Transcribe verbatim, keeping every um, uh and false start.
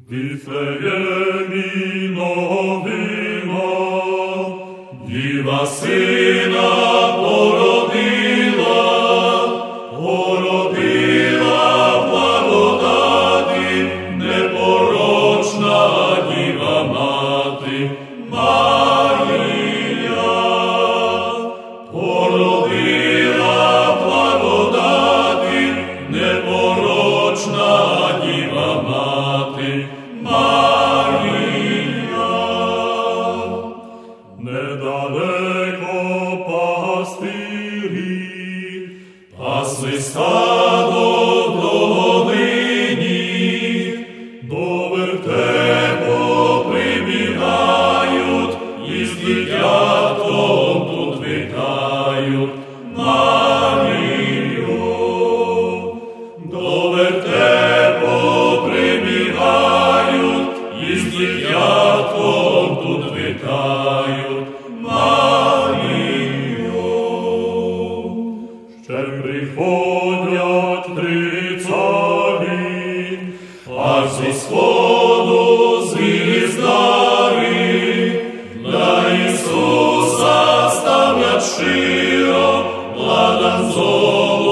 Віфлеємі новина, Діва сина породила, породила в благодаті, непорочна Діва мати Марія. Породила в благодаті, непорочна Діва мати Марія. Недалеко пастирі пасли стадо в долині, до вертепу прибігають і з дитятком тут вітають Марію. До вертепу прибігають і з дитятком тут вітають Марію. Ще приходять три царі, аж зі сходу звіздари, для Ісуса ставлять широ ладан золотий.